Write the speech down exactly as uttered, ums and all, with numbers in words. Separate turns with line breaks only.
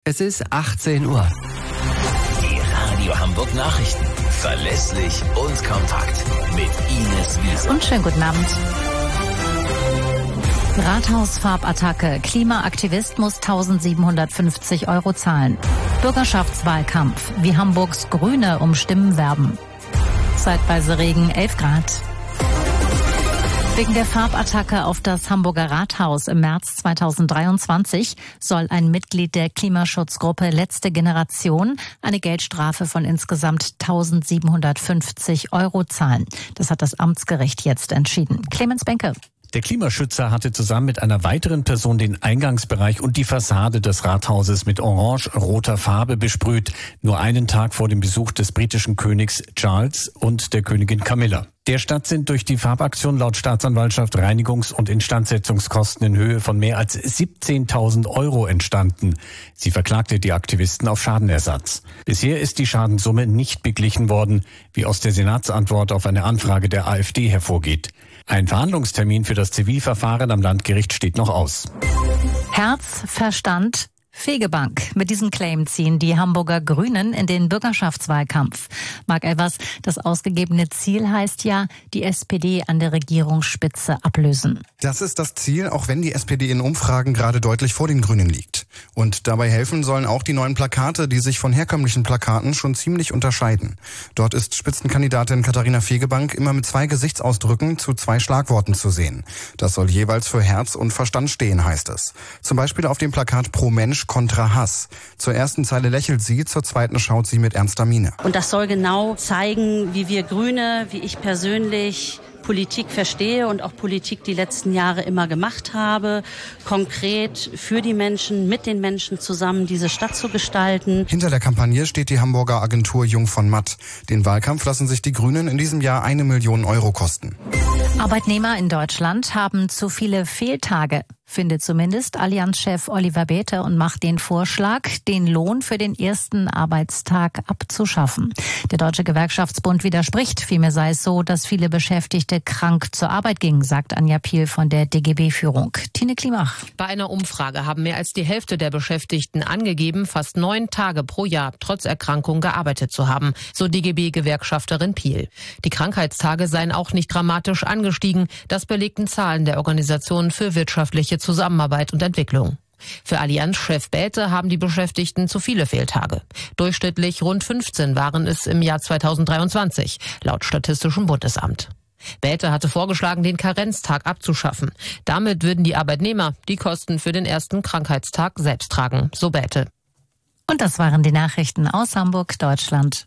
Es ist achtzehn Uhr.
Die Radio Hamburg Nachrichten. Verlässlich und kompakt. Mit Ines Wiese.
Und schönen guten Abend. Rathausfarbattacke. Klimaaktivist muss eintausendsiebenhundertfünfzig Euro zahlen. Bürgerschaftswahlkampf. Wie Hamburgs Grüne um Stimmen werben. Zeitweise Regen, elf Grad. Wegen der Farbattacke auf das Hamburger Rathaus im März zweitausenddreiundzwanzig soll ein Mitglied der Klimaschutzgruppe Letzte Generation eine Geldstrafe von insgesamt eintausendsiebenhundertfünfzig Euro zahlen. Das hat das Amtsgericht jetzt entschieden. Clemens Benke.
Der Klimaschützer hatte zusammen mit einer weiteren Person den Eingangsbereich und die Fassade des Rathauses mit orange-roter Farbe besprüht, nur einen Tag vor dem Besuch des britischen Königs Charles und der Königin Camilla. Der Stadt sind durch die Farbaktion laut Staatsanwaltschaft Reinigungs- und Instandsetzungskosten in Höhe von mehr als siebzehntausend Euro entstanden. Sie verklagte die Aktivisten auf Schadenersatz. Bisher ist die Schadenssumme nicht beglichen worden, wie aus der Senatsantwort auf eine Anfrage der AfD hervorgeht. Ein Verhandlungstermin für das Zivilverfahren am Landgericht steht noch aus.
Herz, Verstand, Fegebank. Mit diesem Claim ziehen die Hamburger Grünen in den Bürgerschaftswahlkampf. Marc Elvers, das ausgegebene Ziel heißt ja, die S P D an der Regierungsspitze ablösen.
Das ist das Ziel, auch wenn die S P D in Umfragen gerade deutlich vor den Grünen liegt. Und dabei helfen sollen auch die neuen Plakate, die sich von herkömmlichen Plakaten schon ziemlich unterscheiden. Dort ist Spitzenkandidatin Katharina Fegebank immer mit zwei Gesichtsausdrücken zu zwei Schlagworten zu sehen. Das soll jeweils für Herz und Verstand stehen, heißt es. Zum Beispiel auf dem Plakat Pro Mensch kontra Hass. Zur ersten Zeile lächelt sie, zur zweiten schaut sie mit ernster Miene.
Und das soll genau zeigen, wie wir Grüne, wie ich persönlich Politik verstehe und auch Politik die letzten Jahre immer gemacht habe, konkret für die Menschen, mit den Menschen zusammen diese Stadt zu gestalten.
Hinter der Kampagne steht die Hamburger Agentur Jung von Matt. Den Wahlkampf lassen sich die Grünen in diesem Jahr eine Million Euro kosten.
Arbeitnehmer in Deutschland haben zu viele Fehltage, findet zumindest Allianz-Chef Oliver Bäte und macht den Vorschlag, den Lohn für den ersten Arbeitstag abzuschaffen. Der Deutsche Gewerkschaftsbund widerspricht. Vielmehr sei es so, dass viele Beschäftigte krank zur Arbeit gingen, sagt Anja Piel von der D G B-Führung. Tine Klimach.
Bei einer Umfrage haben mehr als die Hälfte der Beschäftigten angegeben, fast neun Tage pro Jahr trotz Erkrankung gearbeitet zu haben, so D G B-Gewerkschafterin Piel. Die Krankheitstage seien auch nicht dramatisch angestiegen. Das belegten Zahlen der Organisation für wirtschaftliche Zusammenarbeit und Entwicklung. Für Allianz-Chef Bäte haben die Beschäftigten zu viele Fehltage. Durchschnittlich rund fünfzehn waren es im Jahr zweitausenddreiundzwanzig, laut Statistischem Bundesamt. Bäte hatte vorgeschlagen, den Karenztag abzuschaffen. Damit würden die Arbeitnehmer die Kosten für den ersten Krankheitstag selbst tragen, so Bäte.
Und das waren die Nachrichten aus Hamburg, Deutschland.